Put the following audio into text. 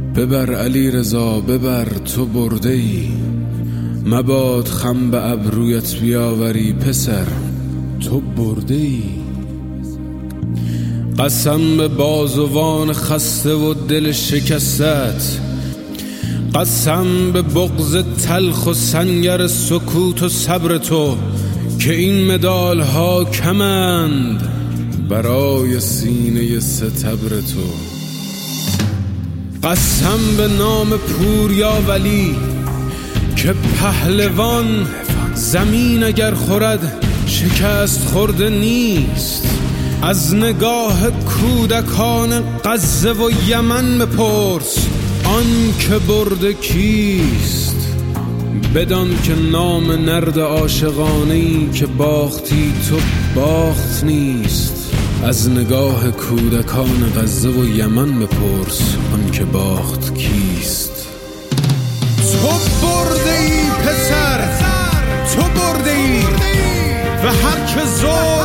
ببر علی رضا ببر تو برده ای، مباد خم به ابرویت بیاوری پسر تو برده ای. قسم به بازوان خسته و دل شکستت، قسم به بغض تلخ و سنگر سکوت و صبر تو که این مدال ها کمند برای سینه ستبر تو. قسم به نام پوریا ولی که پهلوان زمین اگر خورد شکست خورده نیست. از نگاه کودکان غزه و یمن بپرس آن که برده کیست. بدان که نام نرد عاشقانه‌ای که باختی تو باخت نیست. از نگاه کودکان غزه و یمن بپرس آن که باخت کیست. تو برده ای پسر، تو برده ای و هر که زور